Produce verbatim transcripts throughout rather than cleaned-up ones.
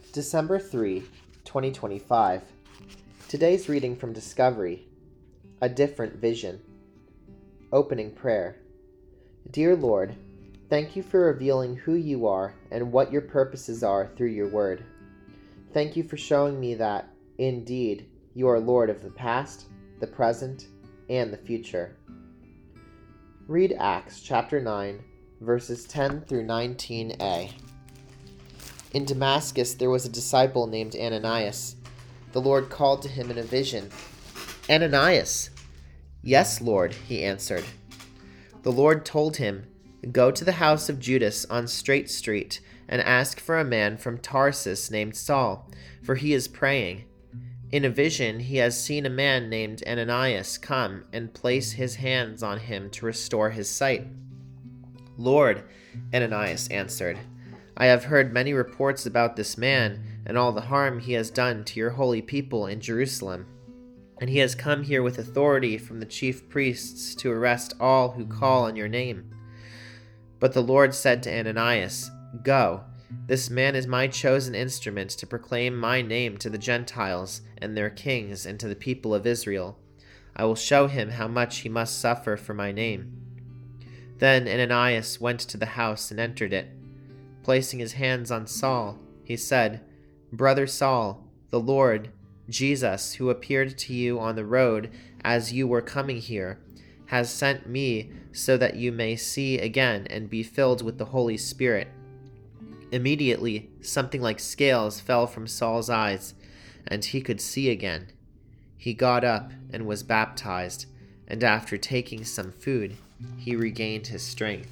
December third, twenty twenty-five. Today's reading from Discovery, A Different Vision. Opening Prayer. Dear Lord, thank you for revealing who you are and what your purposes are through your word. Thank you for showing me that, indeed, you are Lord of the past, the present, and the future. Read Acts chapter nine, verses ten through nineteen a. In Damascus there was a disciple named Ananias. The Lord called to him in a vision, "Ananias!" "Yes, Lord," he answered. The Lord told him, "Go to the house of Judas on Straight Street and ask for a man from Tarsus named Saul, for he is praying. In a vision he has seen a man named Ananias come and place his hands on him to restore his sight." "Lord," Ananias answered, "I have heard many reports about this man and all the harm he has done to your holy people in Jerusalem. And he has come here with authority from the chief priests to arrest all who call on your name." But the Lord said to Ananias, "Go, this man is my chosen instrument to proclaim my name to the Gentiles and their kings and to the people of Israel. I will show him how much he must suffer for my name." Then Ananias went to the house and entered it. Placing his hands on Saul, he said, "Brother Saul, the Lord, Jesus, who appeared to you on the road as you were coming here, has sent me so that you may see again and be filled with the Holy Spirit." Immediately, something like scales fell from Saul's eyes, and he could see again. He got up and was baptized, and after taking some food, he regained his strength.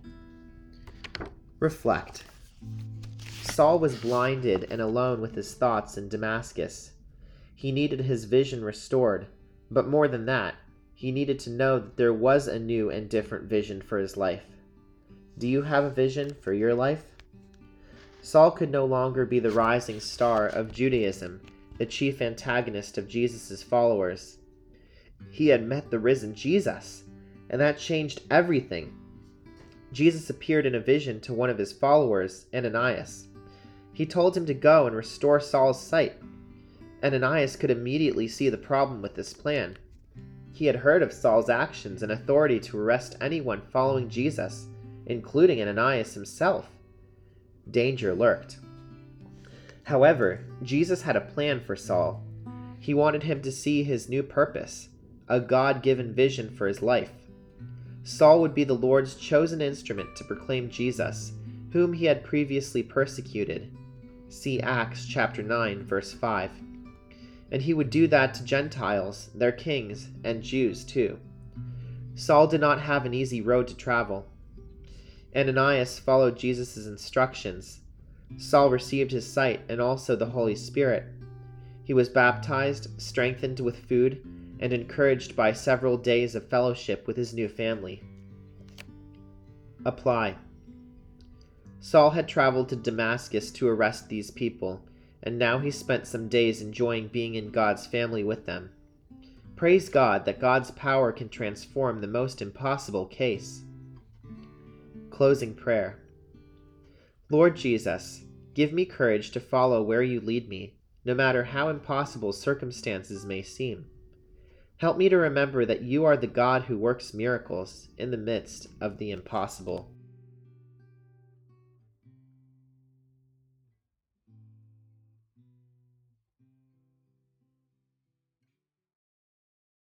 Reflect. Saul was blinded and alone with his thoughts in Damascus. He needed his vision restored, but more than that, he needed to know that there was a new and different vision for his life. Do you have a vision for your life? Saul could no longer be the rising star of Judaism, the chief antagonist of Jesus' followers. He had met the risen Jesus, and that changed everything. Jesus appeared in a vision to one of his followers, Ananias. He told him to go and restore Saul's sight. Ananias could immediately see the problem with this plan. He had heard of Saul's actions and authority to arrest anyone following Jesus, including Ananias himself. Danger lurked. However, Jesus had a plan for Saul. He wanted him to see his new purpose, a God-given vision for his life. Saul would be the Lord's chosen instrument to proclaim Jesus, whom he had previously persecuted. See Acts chapter nine, verse five. And he would do that to Gentiles, their kings, and Jews too. Saul did not have an easy road to travel. Ananias followed Jesus' instructions. Saul received his sight and also the Holy Spirit. He was baptized, strengthened with food, and encouraged by several days of fellowship with his new family. Apply. Saul had traveled to Damascus to arrest these people, and now he spent some days enjoying being in God's family with them. Praise God that God's power can transform the most impossible case. Closing prayer. Lord Jesus, give me courage to follow where you lead me, no matter how impossible circumstances may seem. Help me to remember that you are the God who works miracles in the midst of the impossible.